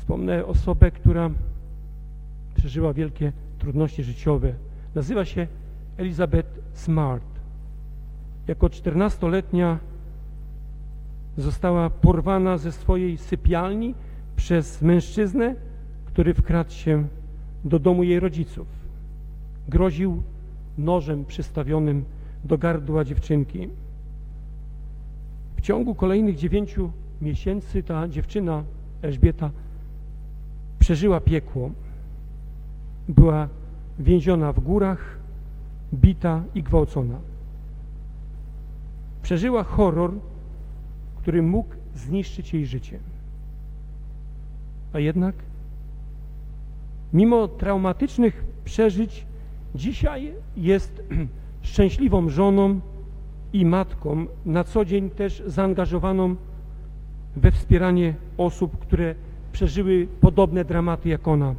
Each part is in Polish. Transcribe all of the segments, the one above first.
Wspomnę osobę, która przeżyła wielkie trudności życiowe. Nazywa się Elizabeth Smart. Jako 14-letnia została porwana ze swojej sypialni przez mężczyznę, który wkradł się do domu jej rodziców. Groził nożem przystawionym do gardła dziewczynki. W ciągu kolejnych 9 miesięcy ta dziewczyna, Elżbieta, przeżyła piekło. Była więziona w górach, bita i gwałcona. Przeżyła horror, który mógł zniszczyć jej życie. A jednak, mimo traumatycznych przeżyć, dzisiaj jest szczęśliwą żoną i matką, na co dzień też zaangażowaną we wspieranie osób, które przeżyły podobne dramaty jak ona.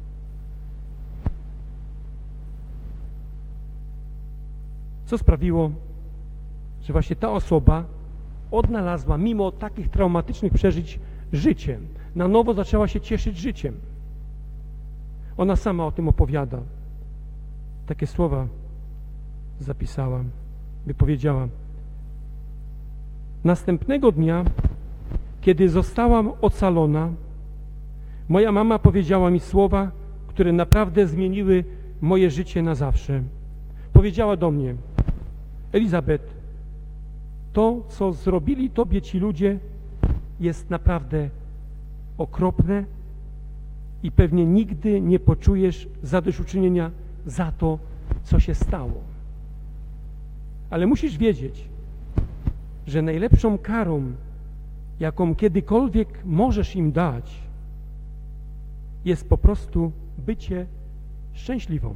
Co sprawiło, że właśnie ta osoba odnalazła, mimo takich traumatycznych przeżyć, życie. Na nowo zaczęła się cieszyć życiem. Ona sama o tym opowiada. Takie słowa zapisała, wypowiedziała. Następnego dnia, kiedy zostałam ocalona, moja mama powiedziała mi słowa, które naprawdę zmieniły moje życie na zawsze. Powiedziała do mnie: Elizabeth, to, co zrobili tobie ci ludzie, jest naprawdę okropne i pewnie nigdy nie poczujesz zadośćuczynienia za to, co się stało. Ale musisz wiedzieć, że najlepszą karą, jaką kiedykolwiek możesz im dać, jest po prostu bycie szczęśliwą.